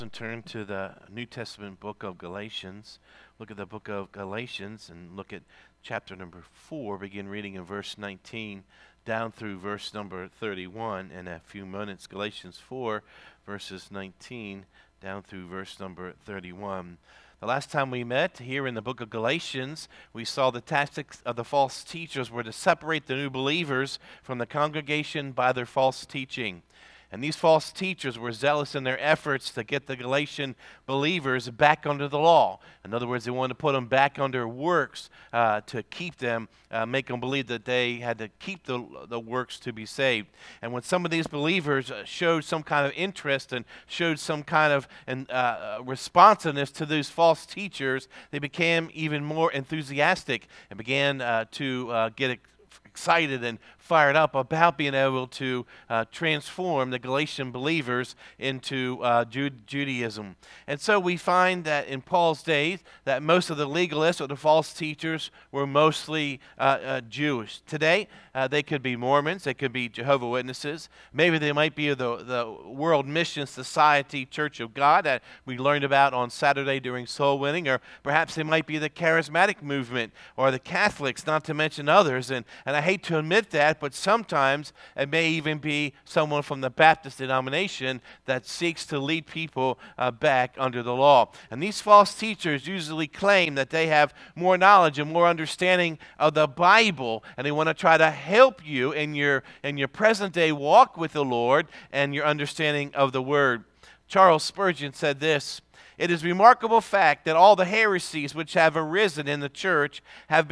And turn to the New Testament book of Galatians. Look at the book of Galatians and look at chapter number 4. Begin reading in verse 19 down through verse number 31 in a few minutes. Galatians 4, verses 19 down through verse number 31. The last time we met here in the book of Galatians, we saw the tactics of the false teachers were to separate the new believers from the congregation by their false teaching. And these false teachers were zealous in their efforts to get the Galatian believers back under the law. In other words, they wanted to put them back under works to keep them, make them believe that they had to keep the works to be saved. And when some of these believers showed some kind of interest and showed some kind of responsiveness to these false teachers, they became even more enthusiastic and began to get excited and fired up about being able to transform the Galatian believers into Judaism. And so we find that in Paul's days that most of the legalists or the false teachers were mostly Jewish. Today, they could be Mormons, they could be Jehovah's Witnesses, maybe they might be the World Mission Society Church of God that we learned about on Saturday during soul winning, or perhaps they might be the Charismatic movement or the Catholics, not to mention others. And I hate to admit that, but sometimes it may even be someone from the Baptist denomination that seeks to lead people back under the law. And these false teachers usually claim that they have more knowledge and more understanding of the Bible, and they want to try to help you in your present day walk with the Lord and your understanding of the Word. Charles Spurgeon said this: "It is a remarkable fact that all the heresies which have arisen in the church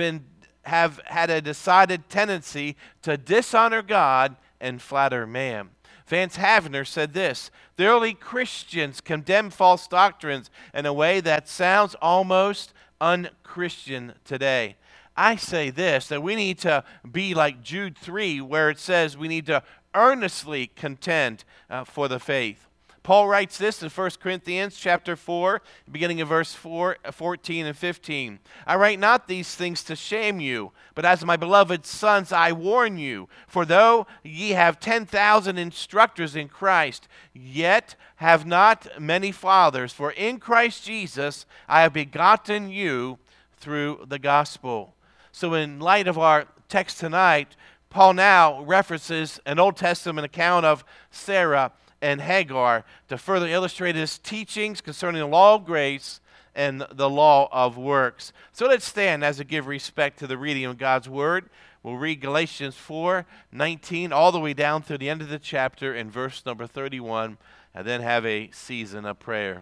have had a decided tendency to dishonor God and flatter man." Vance Havner said this: "The early Christians condemned false doctrines in a way that sounds almost unchristian today." I say this, that we need to be like Jude 3, where it says we need to earnestly contend for the faith. Paul writes this in 1 Corinthians chapter 4, beginning in verse 14 and 15. "I write not these things to shame you, but as my beloved sons I warn you. For though ye have 10,000 instructors in Christ, yet have not many fathers. For in Christ Jesus I have begotten you through the gospel." So in light of our text tonight, Paul now references an Old Testament account of Sarah and Hagar to further illustrate his teachings concerning the law of grace and the law of works. So let's stand as we give respect to the reading of God's Word. We'll read Galatians 4:19 all the way down through the end of the chapter in verse number 31, and then have a season of prayer.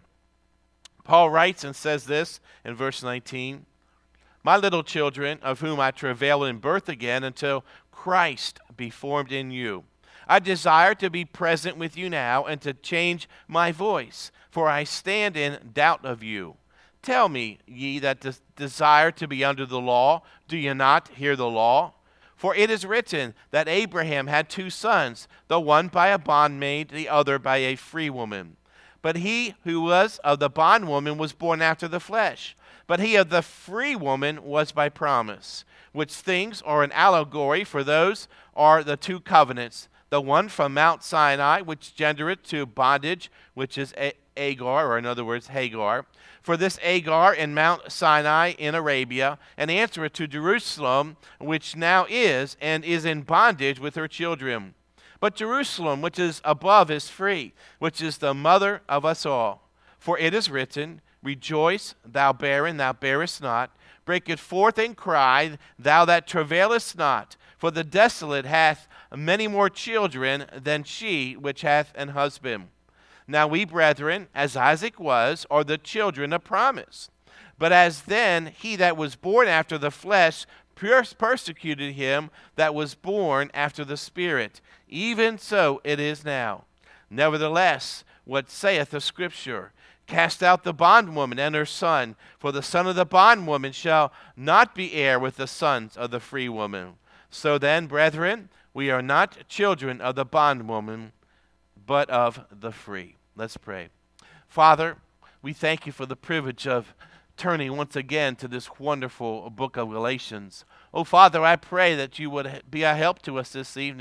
Paul writes and says this in verse 19: "My little children, of whom I travail in birth again until Christ be formed in you. I desire to be present with you now and to change my voice, for I stand in doubt of you. Tell me, ye that desire to be under the law, do ye not hear the law? For it is written that Abraham had 2 sons, the one by a bondmaid, the other by a free woman. But he who was of the bondwoman was born after the flesh, but he of the free woman was by promise, which things are an allegory, for those are the 2 covenants, the one from Mount Sinai, which gendereth to bondage, which is Agar, or in other words, Hagar. For this Agar in Mount Sinai in Arabia, and answereth to Jerusalem, which now is, and is in bondage with her children. But Jerusalem, which is above, is free, which is the mother of us all. For it is written, Rejoice, thou barren, thou bearest not. Break it forth and cry, thou that travailest not. For the desolate hath many more children than she which hath an husband. Now we, brethren, as Isaac was, are the children of promise. But as then he that was born after the flesh persecuted him that was born after the Spirit, even so it is now. Nevertheless, what saith the Scripture? Cast out the bondwoman and her son, for the son of the bondwoman shall not be heir with the sons of the free woman. So then, brethren, we are not children of the bondwoman, but of the free." Let's pray. Father, we thank you for the privilege of turning once again to this wonderful book of Galatians. Oh, Father, I pray that you would be a help to us this evening.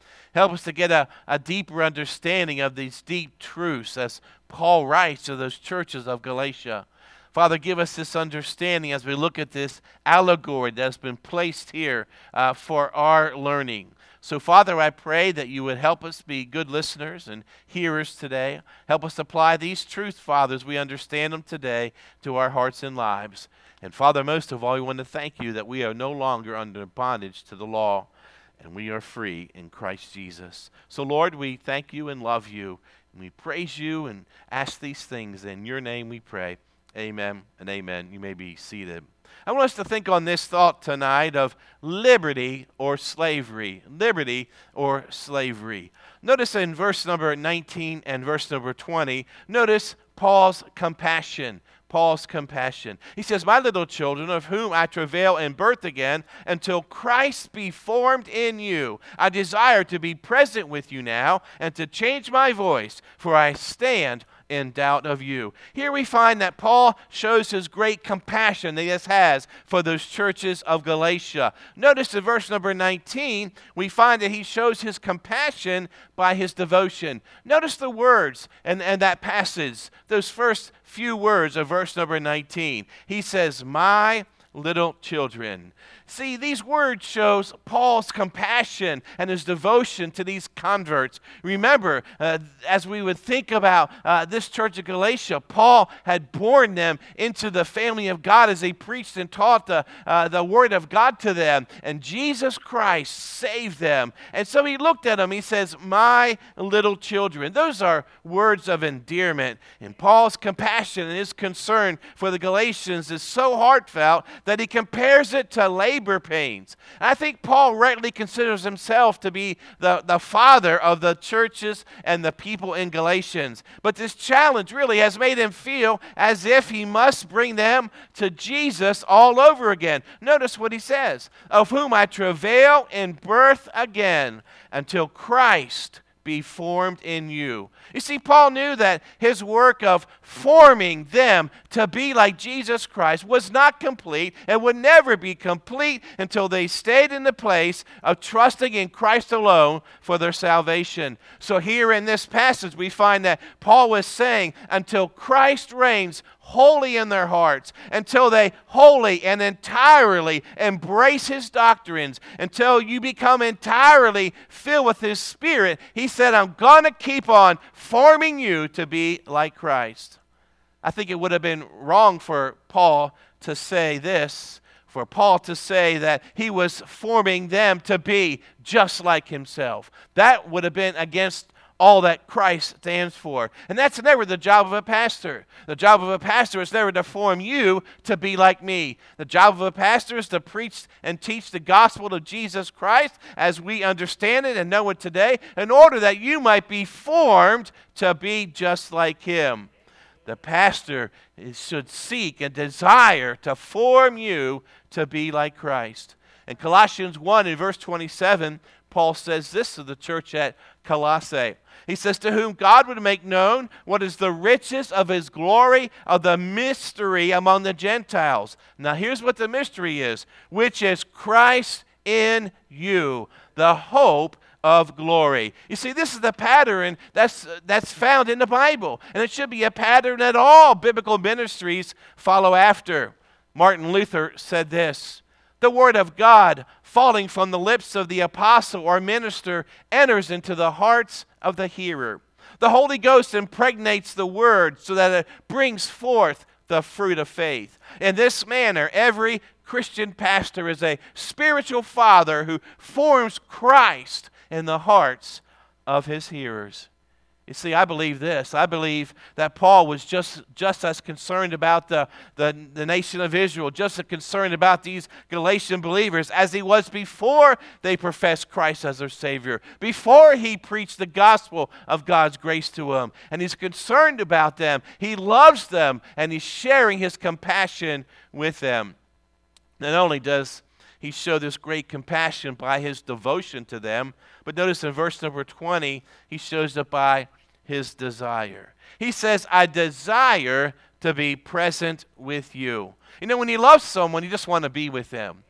Help us to get a deeper understanding of these deep truths as Paul writes to those churches of Galatia. Father, give us this understanding as we look at this allegory that's been placed here for our learning. So, Father, I pray that you would help us be good listeners and hearers today. Help us apply these truths, Father, as we understand them today to our hearts and lives. And, Father, most of all, we want to thank you that we are no longer under bondage to the law, and we are free in Christ Jesus. So, Lord, we thank you and love you, and we praise you and ask these things. In your name we pray. Amen and amen. You may be seated. I want us to think on this thought tonight of liberty or slavery. Liberty or slavery. Notice in verse number 19 and verse number 20, notice Paul's compassion. Paul's compassion. He says, "My little children, of whom I travail in birth again, until Christ be formed in you. I desire to be present with you now, and to change my voice, for I stand in doubt of you." Here we find that Paul shows his great compassion that he has for those churches of Galatia. Notice in verse number 19, we find that he shows his compassion by his devotion. Notice the words and that passage, those first few words of verse number 19. He says, "My little children." See, these words shows Paul's compassion and his devotion to these converts. Remember, as we would think about this church of Galatia, Paul had born them into the family of God as he preached and taught the word of God to them. And Jesus Christ saved them. And so he looked at them. He says, "My little children." Those are words of endearment. And Paul's compassion and his concern for the Galatians is so heartfelt that he compares it to labor pains. I think Paul rightly considers himself to be the father of the churches and the people in Galatians. But this challenge really has made him feel as if he must bring them to Jesus all over again. Notice what he says, "Of whom I travail in birth again, until Christ be formed in you." You see, Paul knew that his work of forming them to be like Jesus Christ was not complete and would never be complete until they stayed in the place of trusting in Christ alone for their salvation. So here in this passage, we find that Paul was saying, until Christ reigns wholly in their hearts, until they wholly and entirely embrace his doctrines, until you become entirely filled with his Spirit, he said, "I'm going to keep on forming you to be like Christ." I think it would have been wrong for Paul to say this, for Paul to say that he was forming them to be just like himself. That would have been against all that Christ stands for. And that's never the job of a pastor. The job of a pastor is never to form you to be like me. The job of a pastor is to preach and teach the gospel of Jesus Christ as we understand it and know it today, in order that you might be formed to be just like him. The pastor should seek and desire to form you to be like Christ. In Colossians 1 in verse 27, Paul says this to the church at Colossae. He says, "To whom God would make known what is the riches of his glory of the mystery among the Gentiles." Now here's what the mystery is, which is Christ in you, the hope of glory. You see, this is the pattern that's found in the Bible, and it should be a pattern that all biblical ministries follow after. Martin Luther said this, "The word of God, falling from the lips of the apostle or minister, enters into the hearts of the hearer. The Holy Ghost impregnates the word so that it brings forth the fruit of faith. In this manner, every Christian pastor is a spiritual father who forms Christ in the hearts of his hearers." You see, I believe this. I believe that Paul was just as concerned about the nation of Israel, just as concerned about these Galatian believers as he was before they professed Christ as their Savior, before he preached the gospel of God's grace to them. And he's concerned about them. He loves them, and he's sharing his compassion with them. Not only does he show this great compassion by his devotion to them, but notice in verse number 20, he shows it by his desire. He says, "I desire to be present with you." You know, when you love someone, you just want to be with them.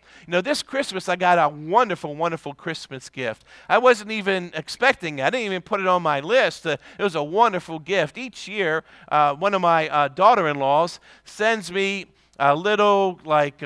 This Christmas I got a wonderful, wonderful Christmas gift. I wasn't even expecting it. I didn't even put it on my list. It was a wonderful gift. Each year, one of my daughter-in-laws sends me a little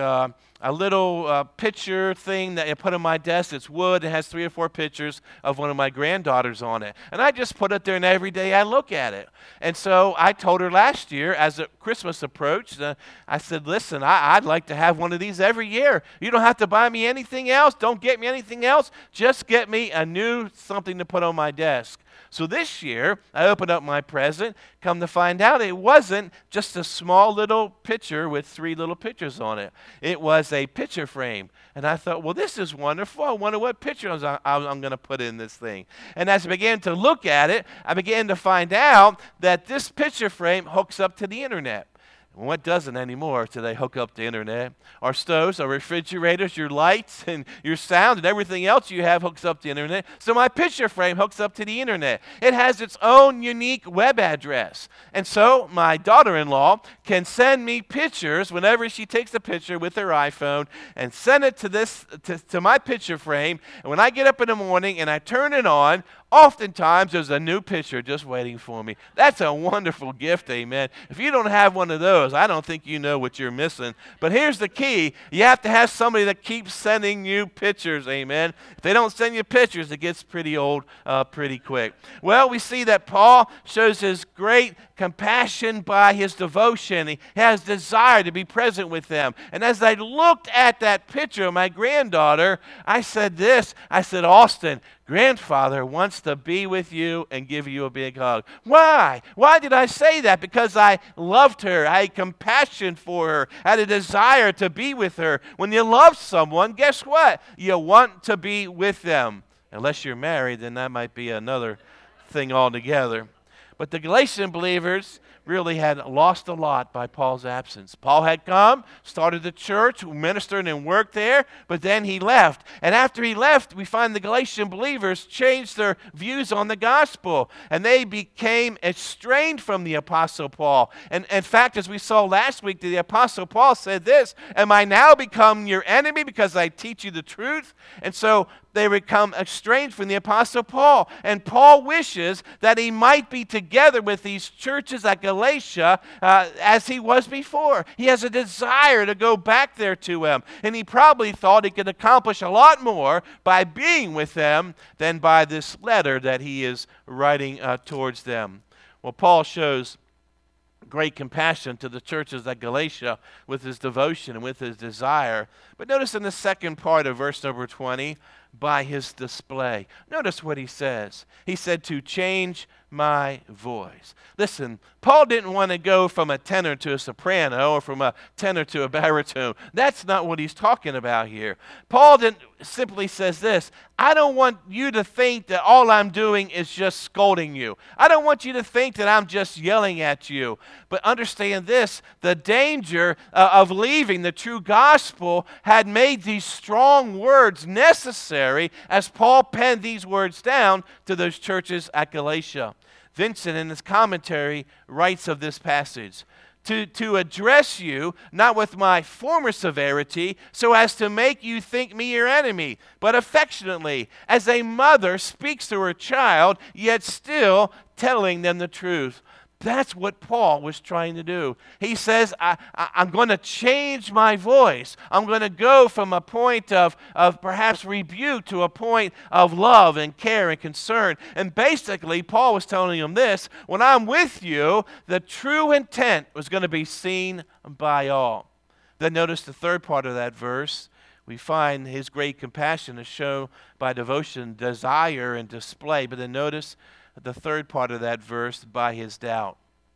picture thing that I put on my desk. It's wood. It has 3 or 4 pictures of one of my granddaughters on it. And I just put it there, and every day I look at it. And so I told her last year, as Christmas approached, I said, listen, I'd like to have one of these every year. You don't have to buy me anything else. Don't get me anything else. Just get me a new something to put on my desk. So this year, I opened up my present. Come to find out, it wasn't just a small little picture with 3 little pictures on it. It was a picture frame. And I thought, well, this is wonderful. I wonder what pictures I'm going to put in this thing. And as I began to look at it, I began to find out that this picture frame hooks up to the internet. What doesn't anymore till they hook up the internet? Our stoves, our refrigerators, your lights, and your sound, and everything else you have hooks up to the internet. So my picture frame hooks up to the internet. It has its own unique web address. And so my daughter-in-law can send me pictures whenever she takes a picture with her iPhone and send it to my picture frame. And when I get up in the morning and I turn it on, oftentimes there's a new picture just waiting for me. That's a wonderful gift, amen. If you don't have one of those, I don't think you know what you're missing. But here's the key. You have to have somebody that keeps sending you pictures, amen. If they don't send you pictures, it gets pretty old pretty quick. Well, we see that Paul shows his great compassion by his devotion. He has desire to be present with them. And as I looked at that picture of my granddaughter, I said this. I said, Austin, grandfather wants to be with you and give you a big hug. Why? Why did I say that? Because I loved her. I had compassion for her. I had a desire to be with her. When you love someone, guess what? You want to be with them. Unless you're married, then that might be another thing altogether. But the Galatian believers really had lost a lot by Paul's absence. Paul had come, started the church, ministered and worked there, but then he left. And after he left, we find the Galatian believers changed their views on the gospel, and they became estranged from the Apostle Paul. And in fact, as we saw last week, the Apostle Paul said this, am I now become your enemy because I teach you the truth? And so they become estranged from the Apostle Paul. And Paul wishes that he might be together with these churches at Galatia as he was before. He has a desire to go back there to them. And he probably thought he could accomplish a lot more by being with them than by this letter that he is writing towards them. Well, Paul shows great compassion to the churches at Galatia with his devotion and with his desire. But notice in the second part of verse number 20, by his display. Notice what he says. He said to change my voice. Listen, Paul didn't want to go from a tenor to a soprano or from a tenor to a baritone. That's not what he's talking about here. Paul simply says this, I don't want you to think that all I'm doing is just scolding you. I don't want you to think that I'm just yelling at you. But understand this, the danger of leaving the true gospel had made these strong words necessary as Paul penned these words down to those churches at Galatia. Vincent, in his commentary, writes of this passage, to address you, not with my former severity, so as to make you think me your enemy, but affectionately, as a mother speaks to her child, yet still telling them the truth. That's what Paul was trying to do. He says, I'm going to change my voice. I'm going to go from a point of perhaps rebuke to a point of love and care and concern. And basically, Paul was telling him this, when I'm with you, the true intent was going to be seen by all. Then notice the third part of that verse. We find his great compassion is shown by devotion, desire, and display. But then notice the third part of that verse, by his doubt.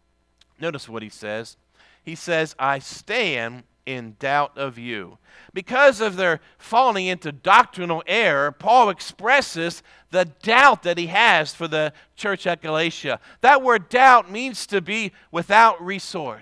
Notice what he says. He says, I stand in doubt of you. Because of their falling into doctrinal error, Paul expresses the doubt that he has for the church at Galatia. That word doubt means to be without resource.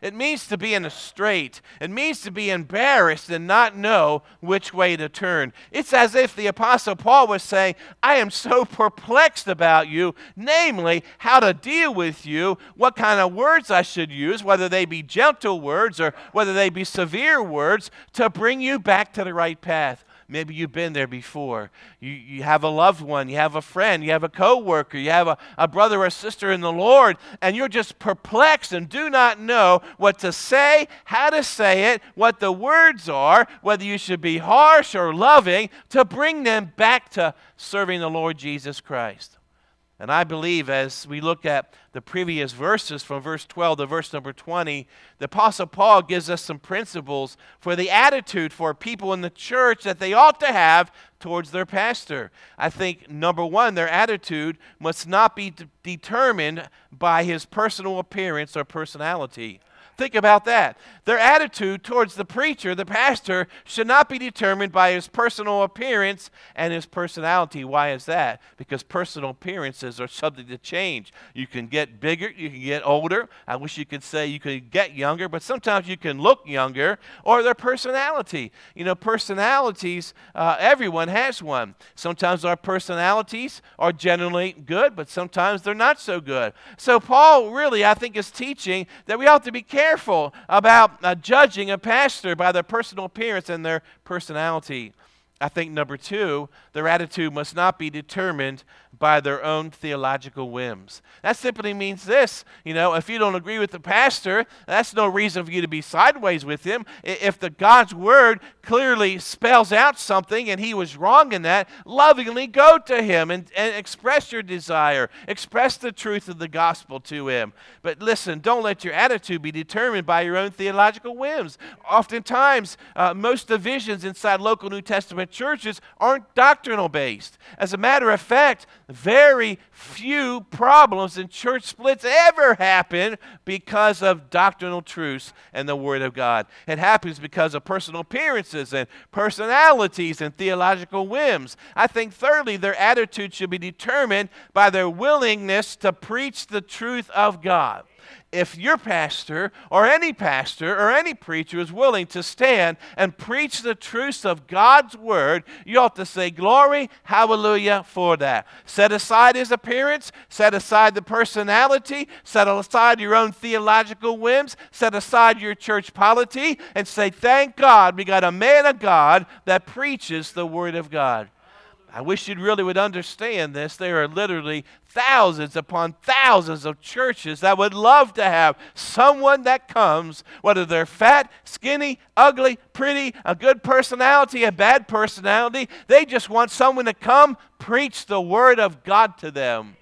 It means to be in a strait. It means to be embarrassed and not know which way to turn. It's as if the Apostle Paul was saying, I am so perplexed about you, namely, how to deal with you, what kind of words I should use, whether they be gentle words or whether they be severe words, to bring you back to the right path. Maybe you've been there before. You have a loved one, you have a friend, you have a coworker, you have a brother or sister in the Lord, and you're just perplexed and do not know what to say, how to say it, what the words are, whether you should be harsh or loving, to bring them back to serving the Lord Jesus Christ. And I believe as we look at the previous verses from verse 12 to verse number 20, the Apostle Paul gives us some principles for the attitude for people in the church that they ought to have towards their pastor. I think, number one, their attitude must not be determined by his personal appearance or personality. Think about that. Their attitude towards the preacher, the pastor, should not be determined by his personal appearance and his personality. Why is that? Because personal appearances are subject to change. You can get bigger, you can get older. I wish you could say you could get younger, but sometimes you can look younger, or their personality. You know, personalities, everyone has one. Sometimes our personalities are generally good, but sometimes they're not so good. So Paul really, I think, is teaching that we ought to be careful about judging a pastor by their personal appearance and their personality. I think, number two, their attitude must not be determined by their own theological whims. That simply means this, if you don't agree with the pastor, that's no reason for you to be sideways with him. If God's word clearly spells out something and he was wrong in that, lovingly go to him and express your desire. Express the truth of the gospel to him. But listen, don't let your attitude be determined by your own theological whims. Oftentimes, most divisions inside local New Testament churches aren't doctrinal based. As a matter of fact, very few problems in church splits ever happen because of doctrinal truths and the Word of God. It happens because of personal appearances and personalities and theological whims. I think, thirdly, their attitude should be determined by their willingness to preach the truth of God. If your pastor or any preacher is willing to stand and preach the truths of God's word, you ought to say glory, hallelujah for that. Set aside his appearance, set aside the personality, set aside your own theological whims, set aside your church polity, and say, thank God we got a man of God that preaches the word of God. I wish you really would understand this. There are literally thousands upon thousands of churches that would love to have someone that comes, whether they're fat, skinny, ugly, pretty, a good personality, a bad personality. They just want someone to come preach the word of God to them.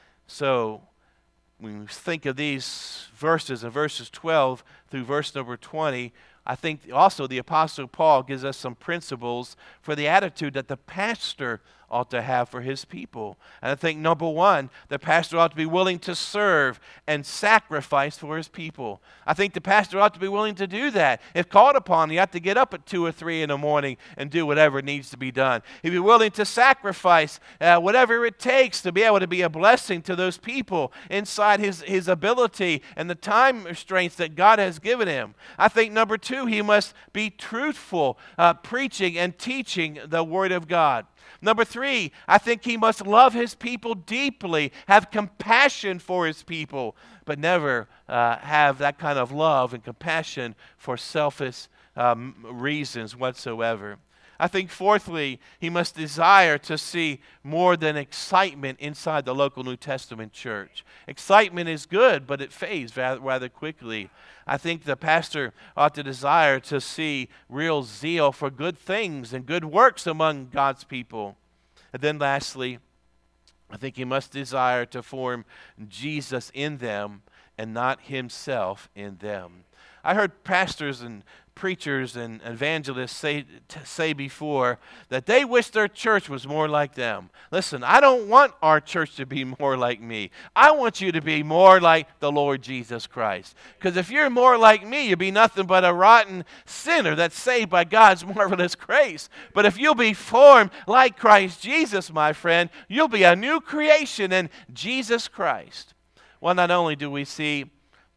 So when we think of these verses in verses 12 through verse number 20, I think also the Apostle Paul gives us some principles for the attitude that the pastor ought to have for his people. And I think, number one, the pastor ought to be willing to serve and sacrifice for his people. I think the pastor ought to be willing to do that. If called upon, you have to get up at 2 or 3 in the morning and do whatever needs to be done. He'd be willing to sacrifice whatever it takes to be able to be a blessing to those people inside his ability and the time restraints that God has given him. I think, number two, he must be truthful, preaching and teaching the Word of God. Number three, I think he must love his people deeply, have compassion for his people, but never have that kind of love and compassion for selfish reasons whatsoever. I think, fourthly, he must desire to see more than excitement inside the local New Testament church. Excitement is good, but it fades rather quickly. I think the pastor ought to desire to see real zeal for good things and good works among God's people. And then lastly, I think he must desire to form Jesus in them and not himself in them. I heard pastors and preachers and evangelists say before that they wish their church was more like them. Listen, I don't want our church to be more like me. I want you to be more like the Lord Jesus Christ. Because if you're more like me, you'll be nothing but a rotten sinner that's saved by God's marvelous grace. But if you'll be formed like Christ Jesus, my friend, you'll be a new creation in Jesus Christ. Well, not only do we see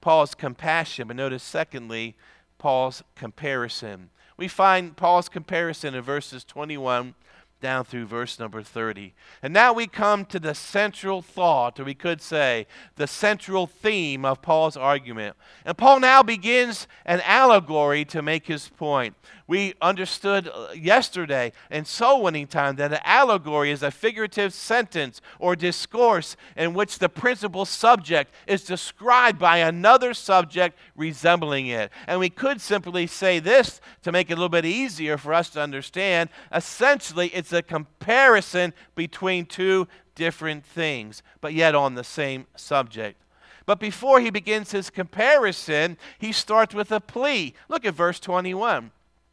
Paul's compassion, but notice secondly, Paul's comparison. We find Paul's comparison in verses 21 down through verse number 30. And now we come to the central thought, or we could say the central theme of Paul's argument. And Paul now begins an allegory to make his point. We understood yesterday in soul winning time that an allegory is a figurative sentence or discourse in which the principal subject is described by another subject resembling it. And we could simply say this to make it a little bit easier for us to understand. Essentially, it's a comparison between two different things, but yet on the same subject. But before he begins his comparison, he starts with a plea. Look at verse 21.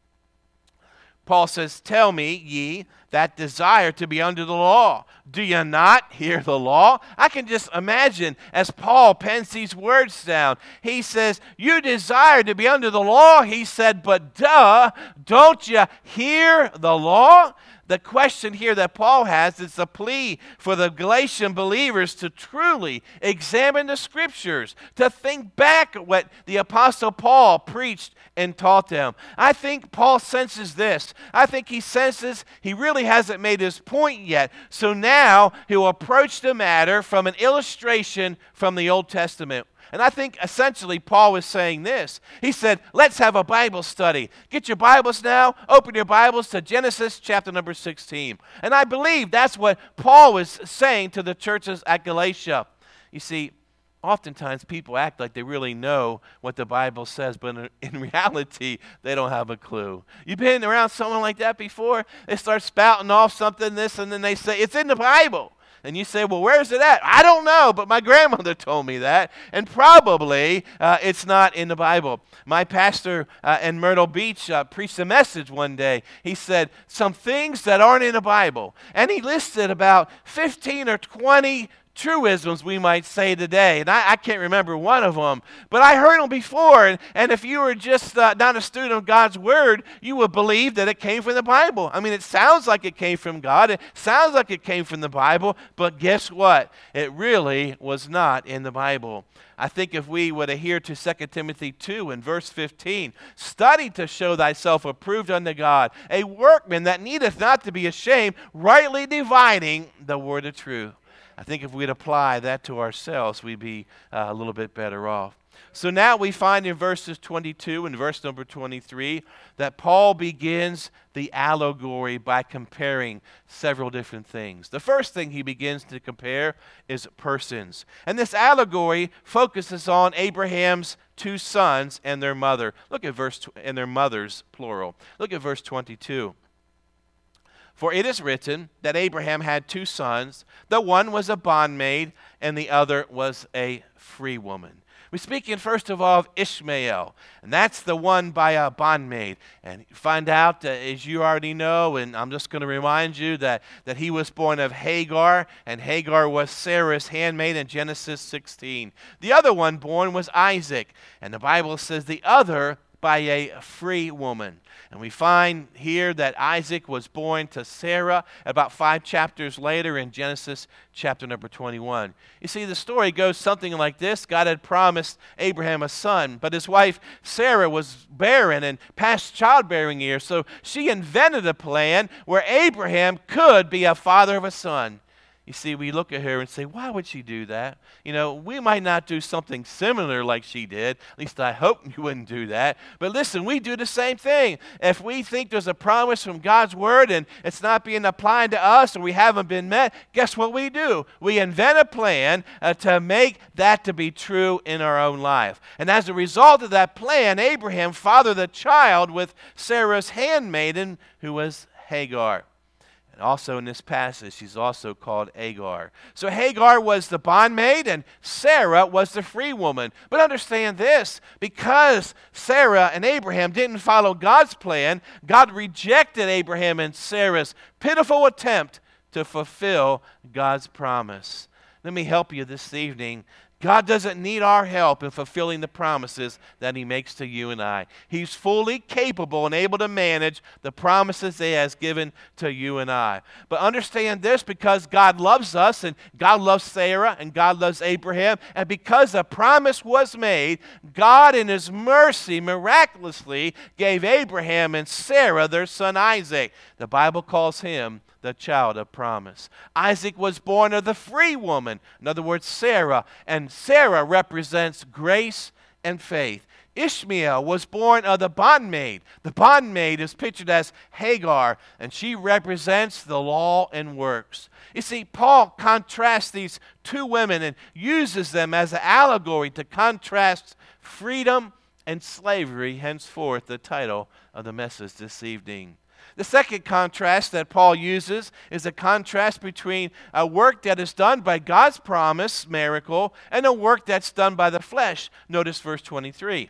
Paul says, "Tell me, ye that desire to be under the law, do you not hear the law?" I can just imagine as Paul pens these words down. He says, you desire to be under the law. He said, but don't you hear the law? The question here that Paul has is a plea for the Galatian believers to truly examine the Scriptures, to think back at what the Apostle Paul preached and taught them. I think Paul senses this. I think he senses he really hasn't made his point yet. So now he'll approach the matter from an illustration from the Old Testament. And I think essentially Paul was saying this. He said, let's have a Bible study. Get your Bibles now. Open your Bibles to Genesis chapter number 16. And I believe that's what Paul was saying to the churches at Galatia. You see, oftentimes people act like they really know what the Bible says, but in reality, they don't have a clue. You've been around someone like that before? They start spouting off something, this, and then they say, it's in the Bible. And you say, well, where's it at? I don't know, but my grandmother told me that. And probably it's not in the Bible. My pastor in Myrtle Beach preached a message one day. He said, some things that aren't in the Bible. And he listed about 15 or 20 truisms, we might say today. And I can't remember one of them, but I heard them before. And if you were just not a student of God's Word, you would believe that it came from the Bible. I mean, it sounds like it came from God. It sounds like it came from the Bible, but guess what? It really was not in the Bible. I think if we would adhere to 2 Timothy 2 and verse 15, study to show thyself approved unto God, a workman that needeth not to be ashamed, rightly dividing the word of truth. I think if we'd apply that to ourselves, we'd be a little bit better off. So now we find in verses 22 and verse number 23 that Paul begins the allegory by comparing several different things. The first thing he begins to compare is persons. And this allegory focuses on Abraham's two sons and their mother. Look at and their mothers, plural. Look at verse 22. For it is written that Abraham had two sons. The one was a bondmaid, and the other was a free woman. We're speaking first of all of Ishmael, and that's the one by a bondmaid. And you find out, as you already know, and I'm just going to remind you that he was born of Hagar, and Hagar was Sarah's handmaid in Genesis 16. The other one born was Isaac, and the Bible says the other by a free woman. And we find here that Isaac was born to Sarah about 5 chapters later in Genesis chapter number 21. You see, the story goes something like this. God had promised Abraham a son, but his wife Sarah was barren and past childbearing years, so she invented a plan where Abraham could be a father of a son. You see, we look at her and say, why would she do that? You know, we might not do something similar like she did. At least I hope you wouldn't do that. But listen, we do the same thing. If we think there's a promise from God's Word and it's not being applied to us or we haven't been met, guess what we do? We invent a plan to make that to be true in our own life. And as a result of that plan, Abraham fathered a child with Sarah's handmaiden, who was Hagar. And also in this passage, she's also called Agar. So Hagar was the bondmaid and Sarah was the free woman. But understand this, because Sarah and Abraham didn't follow God's plan, God rejected Abraham and Sarah's pitiful attempt to fulfill God's promise. Let me help you this evening. God doesn't need our help in fulfilling the promises that he makes to you and I. He's fully capable and able to manage the promises he has given to you and I. But understand this, because God loves us, and God loves Sarah, and God loves Abraham, and because a promise was made, God in his mercy miraculously gave Abraham and Sarah their son Isaac. The Bible calls him the child of promise. Isaac was born of the free woman, in other words, Sarah, and Sarah represents grace and faith. Ishmael was born of the bondmaid. The bondmaid is pictured as Hagar, and she represents the law and works. You see, Paul contrasts these two women and uses them as an allegory to contrast freedom and slavery, henceforth the title of the message this evening. The second contrast that Paul uses is a contrast between a work that is done by God's promise, miracle, and a work that's done by the flesh. Notice verse 23.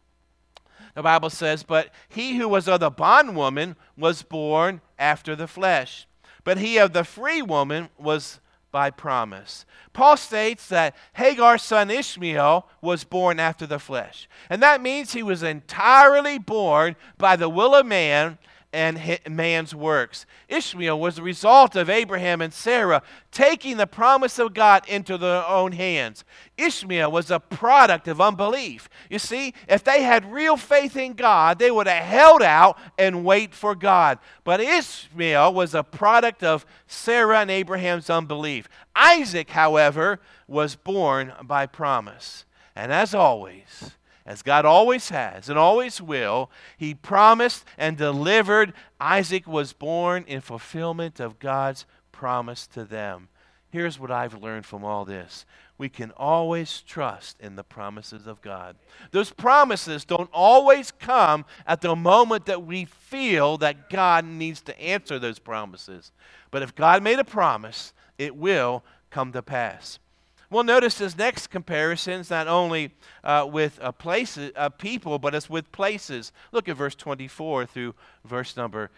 The Bible says, "But he who was of the bondwoman was born after the flesh, but he of the free woman was by promise." Paul states that Hagar's son Ishmael was born after the flesh. And that means he was entirely born by the will of man and man's works. Ishmael was the result of Abraham and Sarah taking the promise of God into their own hands. Ishmael was a product of unbelief. You see, if they had real faith in God, they would have held out and wait for God. But Ishmael was a product of Sarah and Abraham's unbelief. Isaac, however, was born by promise. And as always, as God always has and always will, he promised and delivered. Isaac was born in fulfillment of God's promise to them. Here's what I've learned from all this. We can always trust in the promises of God. Those promises don't always come at the moment that we feel that God needs to answer those promises. But if God made a promise, it will come to pass. Well, notice his next comparison is not only with places, people, but it's with places. Look at verse 24 through verse number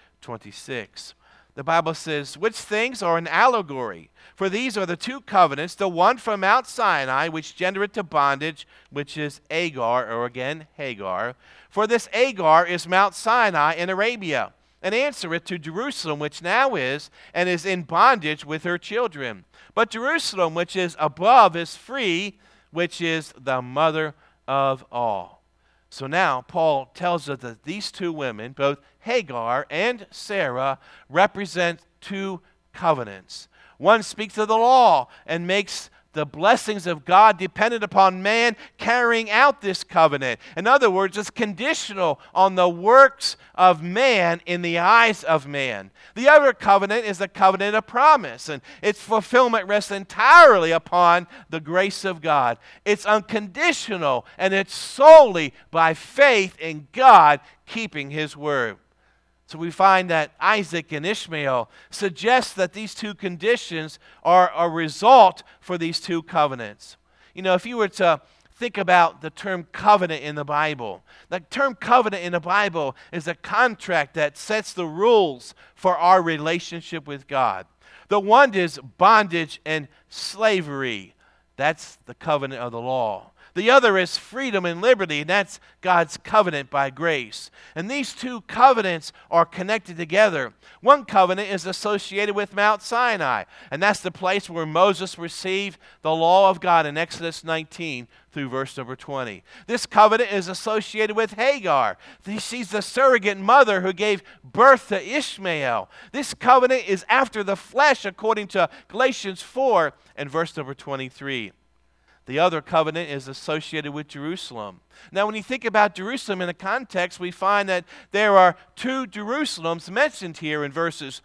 26. The Bible says, "Which things are an allegory? For these are the two covenants, the one from Mount Sinai, which gendereth to bondage, which is Agar," or again, Hagar. "For this Agar is Mount Sinai in Arabia, and answereth to Jerusalem, which now is, and is in bondage with her children. But Jerusalem, which is above, is free, which is the mother of all." So now Paul tells us that these two women, both Hagar and Sarah, represent two covenants. One speaks of the law and makes the blessings of God dependent upon man carrying out this covenant. In other words, it's conditional on the works of man in the eyes of man. The other covenant is the covenant of promise, and its fulfillment rests entirely upon the grace of God. It's unconditional, and it's solely by faith in God keeping his word. So we find that Isaac and Ishmael suggest that these two conditions are a result for these two covenants. You know, if you were to think about the term covenant in the Bible, the term covenant in the Bible is a contract that sets the rules for our relationship with God. The one is bondage and slavery. That's the covenant of the law. The other is freedom and liberty, and that's God's covenant by grace. And these two covenants are connected together. One covenant is associated with Mount Sinai, and that's the place where Moses received the law of God in Exodus 19 through verse number 20. This covenant is associated with Hagar. She's the surrogate mother who gave birth to Ishmael. This covenant is after the flesh, according to Galatians 4 and verse number 23. The other covenant is associated with Jerusalem. Now, when you think about Jerusalem in the context, we find that there are two Jerusalems mentioned here in verses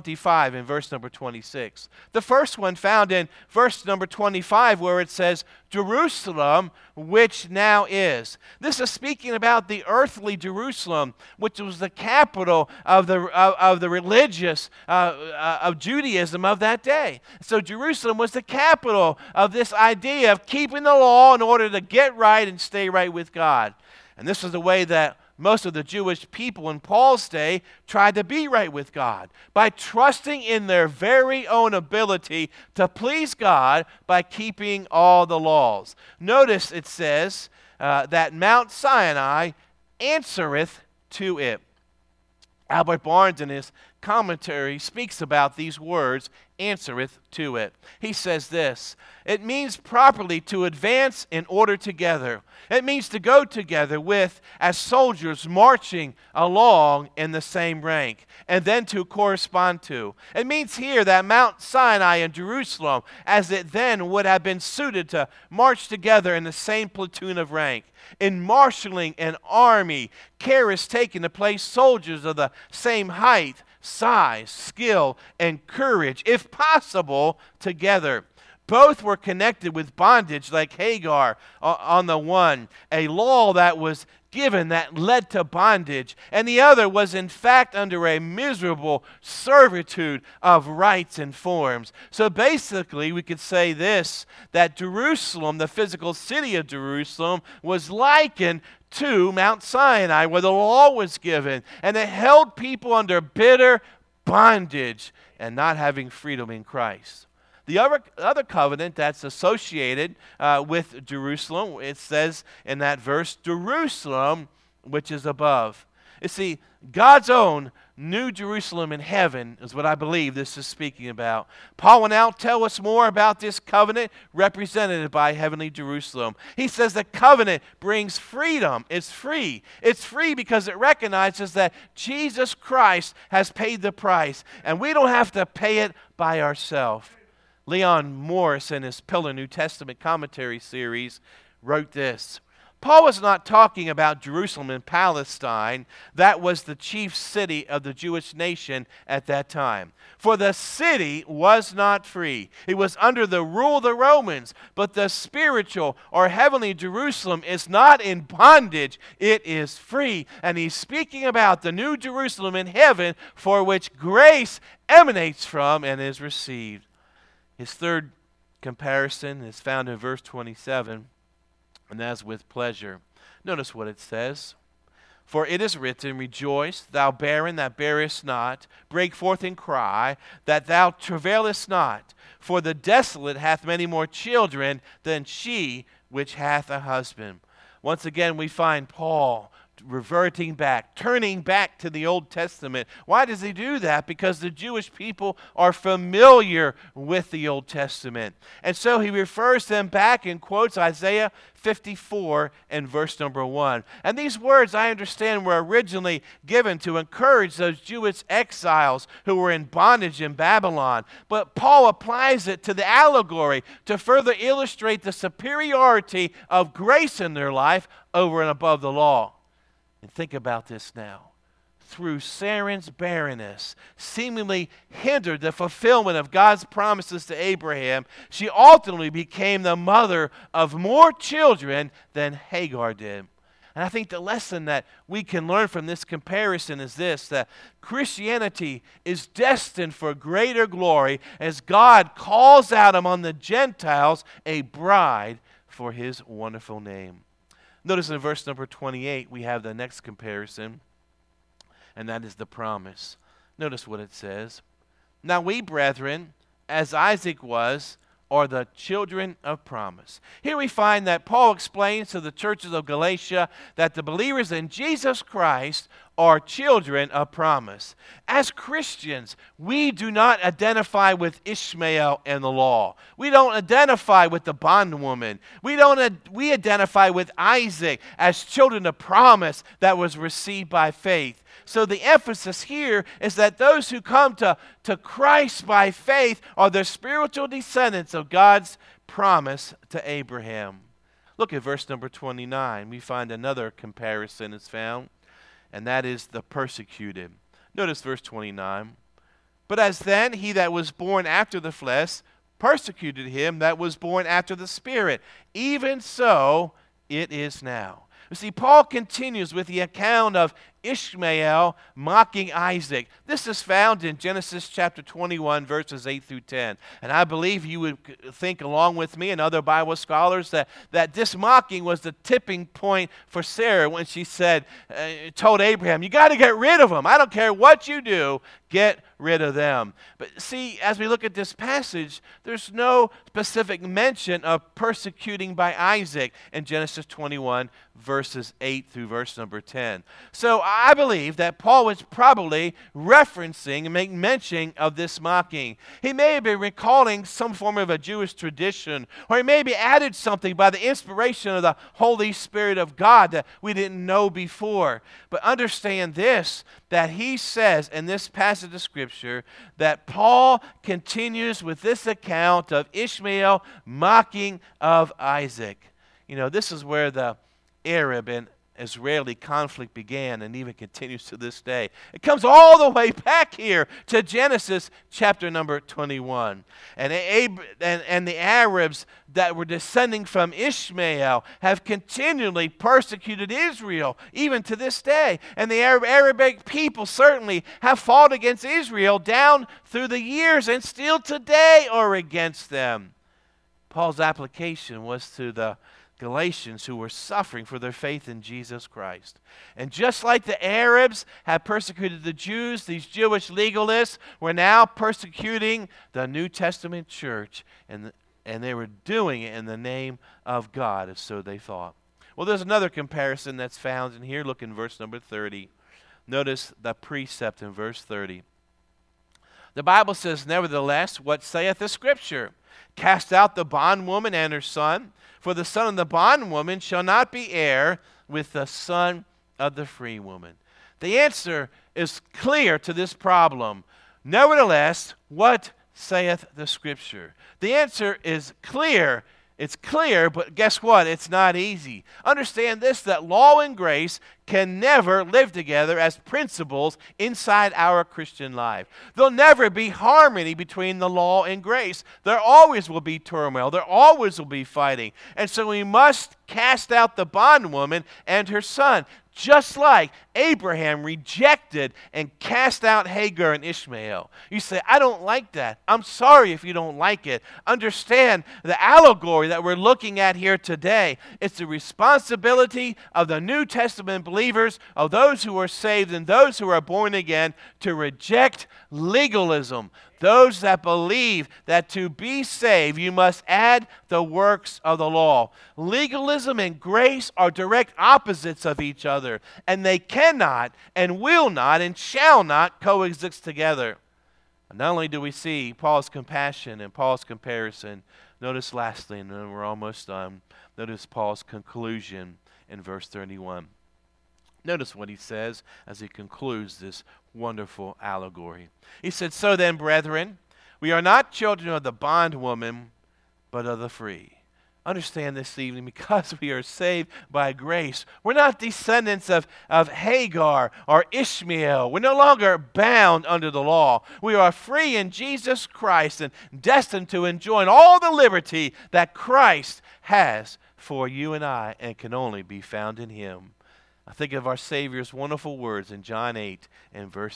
25 and verse number 26. The first one found in verse number 25, where it says, "Jerusalem, which now is." This is speaking about the earthly Jerusalem, which was the capital of the religious of Judaism of that day. So Jerusalem was the capital of this idea of keeping the law in order to get right and stay right with God. And this is the way that Most of the Jewish people in Paul's day tried to be right with God by trusting in their very own ability to please God by keeping all the laws. Notice it says that Mount Sinai answereth to it. Albert Barnes in his commentary speaks about these words, answereth to it. He says this: it means properly to advance in order together. It means to go together with, as soldiers marching along in the same rank, and then to correspond to. It means here that Mount Sinai and Jerusalem, as it then would have been suited to march together in the same platoon of rank. In marshaling an army, care is taken to place soldiers of the same height, size, skill, and courage, if possible, together. Both were connected with bondage, like Hagar on the one, a law that was given that led to bondage, and the other was in fact under a miserable servitude of rites and forms. So basically we could say this, that Jerusalem, the physical city of Jerusalem, was likened to Mount Sinai, where the law was given, and it held people under bitter bondage and not having freedom in Christ. The other covenant that's associated with Jerusalem, it says in that verse, Jerusalem, which is above. You see, God's own New Jerusalem in heaven is what I believe this is speaking about. Paul will now tell us more about this covenant represented by heavenly Jerusalem. He says the covenant brings freedom. It's free. It's free because it recognizes that Jesus Christ has paid the price, and we don't have to pay it by ourselves. Leon Morris, in his Pillar New Testament commentary series, wrote this: Paul was not talking about Jerusalem in Palestine. That was the chief city of the Jewish nation at that time. For the city was not free. It was under the rule of the Romans. But the spiritual or heavenly Jerusalem is not in bondage. It is free. And he's speaking about the new Jerusalem in heaven, for which grace emanates from and is received. His third comparison is found in verse 27, and that's with pleasure. Notice what it says. For it is written, rejoice, thou barren that bearest not, break forth and cry, that thou travailest not. For the desolate hath many more children than she which hath a husband. Once again we find Paul reverting back, turning back to the Old Testament. Why does he do that? Because the Jewish people are familiar with the Old Testament. And so he refers them back and quotes Isaiah 54 and verse number 1. And these words, I understand, were originally given to encourage those Jewish exiles who were in bondage in Babylon. But Paul applies it to the allegory to further illustrate the superiority of grace in their life over and above the law. And think about this now. Through Sarah's barrenness, seemingly hindered the fulfillment of God's promises to Abraham, she ultimately became the mother of more children than Hagar did. And I think the lesson that we can learn from this comparison is this, that Christianity is destined for greater glory as God calls out among the Gentiles a bride for his wonderful name. Notice in verse number 28, we have the next comparison, and that is the promise. Notice what it says. Now we, brethren, as Isaac was, are the children of promise. Here we find that Paul explains to the churches of Galatia that the believers in Jesus Christ are children of promise. As Christians, we do not identify with Ishmael and the law. We don't identify with the bondwoman. We identify with Isaac as children of promise that was received by faith. So the emphasis here is that those who come to Christ by faith are the spiritual descendants of God's promise to Abraham. Look at verse number 29. We find another comparison is found, and that is the persecuted. Notice verse 29. But as then he that was born after the flesh persecuted him that was born after the Spirit, even so it is now. You see, Paul continues with the account of Ishmael mocking Isaac. This is found in Genesis chapter 21, verses 8 through 10. And I believe you would think along with me and other Bible scholars that this mocking was the tipping point for Sarah when she told Abraham, you got to get rid of them. I don't care what you do, get rid of them. But see, as we look at this passage, there's no specific mention of persecuting by Isaac in Genesis 21, verses 8 through verse number 10. So I believe that Paul was probably referencing and making mention of this mocking. He may have been recalling some form of a Jewish tradition, or he maybe added something by the inspiration of the Holy Spirit of God that we didn't know before. But understand this, that he says in this passage of Scripture that Paul continues with this account of Ishmael mocking of Isaac. You know, this is where the Arab and Israeli conflict began and even continues to this day. It comes all the way back here to Genesis chapter number 21. And the Arabs that were descending from Ishmael have continually persecuted Israel, even to this day. And the Arabic people certainly have fought against Israel down through the years and still today are against them. Paul's application was to the Galatians who were suffering for their faith in Jesus Christ. And just like the Arabs had persecuted the Jews, these Jewish legalists were now persecuting the New Testament church, and they were doing it in the name of God, as so they thought. Well, there's another comparison that's found in here. Look in verse number 30. Notice the precept in verse 30. The Bible says, nevertheless, what saith the Scripture? Cast out the bondwoman and her son, for the son of the bondwoman shall not be heir with the son of the free woman. The answer is clear to this problem. Nevertheless, what saith the Scripture? The answer is clear. It's clear, but guess what? It's not easy. Understand this, that law and grace can never live together as principles inside our Christian life. There'll never be harmony between the law and grace. There always will be turmoil. There always will be fighting. And so we must cast out the bondwoman and her son, just like Abraham rejected and cast out Hagar and Ishmael. You say, I don't like that. I'm sorry if you don't like it. Understand the allegory that we're looking at here today. It's the responsibility of the New Testament believers, of those who are saved and those who are born again, to reject legalism. Those that believe that to be saved, you must add the works of the law. Legalism and grace are direct opposites of each other, and they cannot and will not and shall not coexist together. And not only do we see Paul's compassion and Paul's comparison, notice lastly, and then we're almost done, notice Paul's conclusion in verse 31. Notice what he says as he concludes this wonderful allegory. He said, so then, brethren, we are not children of the bondwoman, but of the free. Understand this evening, because we are saved by grace, we're not descendants of Hagar or Ishmael. We're no longer bound under the law. We are free in Jesus Christ and destined to enjoy all the liberty that Christ has for you and I, and can only be found in Him. I think of our Savior's wonderful words in John 8 and verse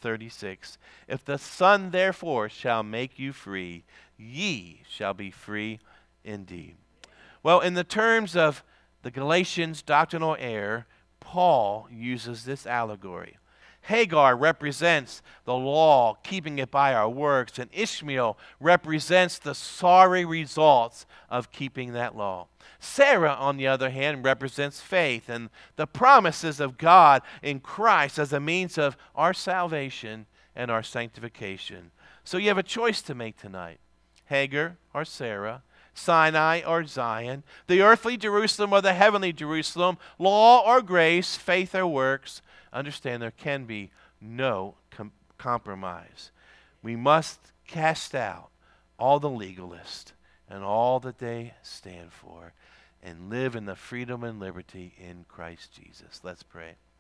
36. If the Son therefore shall make you free, ye shall be free indeed. Well, in the terms of the Galatians' doctrinal error, Paul uses this allegory. Hagar represents the law, keeping it by our works, and Ishmael represents the sorry results of keeping that law. Sarah, on the other hand, represents faith and the promises of God in Christ as a means of our salvation and our sanctification. So you have a choice to make tonight. Hagar or Sarah, Sinai or Zion, the earthly Jerusalem or the heavenly Jerusalem, law or grace, faith or works. Understand there can be no compromise. We must cast out all the legalists and all that they stand for and live in the freedom and liberty in Christ Jesus. Let's pray.